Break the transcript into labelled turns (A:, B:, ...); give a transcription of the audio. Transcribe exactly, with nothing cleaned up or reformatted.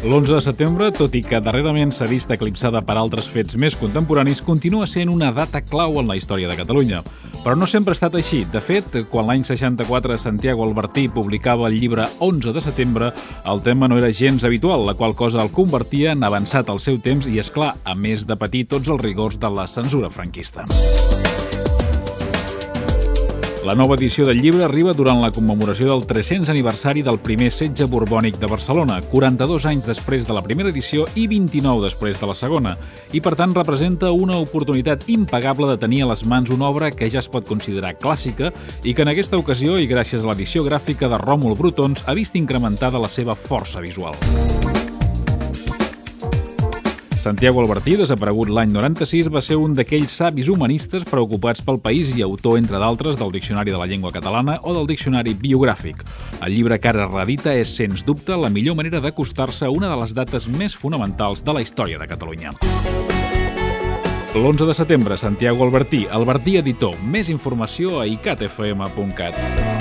A: L'onze de setembre, tot i que darrerament s'ha vist eclipsada per altres fets més contemporanis, continua sent una data clau en la història de Catalunya. Però no sempre ha estat així. De fet, quan l'any seixanta-quatre Santiago Albertí publicava el llibre onze de setembre, el tema no era gens habitual, la qual cosa el convertia en avançat al seu temps i, és clar, a més de patir tots els rigors de la censura franquista. La nova edició del llibre arriba durant la commemoració del tres-cents aniversari del primer setge borbònic de Barcelona, quaranta-dos anys després de la primera edició i vint-i-nou després de la segona, i per tant representa una oportunitat impagable de tenir a les mans una obra que ja es pot considerar clàssica i que en aquesta ocasió, i gràcies a l'edició gràfica de Ròmul Brutons, ha vist incrementada la seva força visual. Santiago Albertí, desaparegut l'any noranta-sis, va ser un d'aquells savis humanistes preocupats pel país i autor, entre d'altres, del Diccionari de la Llengua Catalana o del Diccionari Biogràfic. El llibre que ara reedita és, sens dubte, la millor manera d'acostar-se a una de les dates més fonamentals de la història de Catalunya. L'onze de setembre, Santiago Albertí, Albertí Editor. Més informació a i cat efa ema punt cat.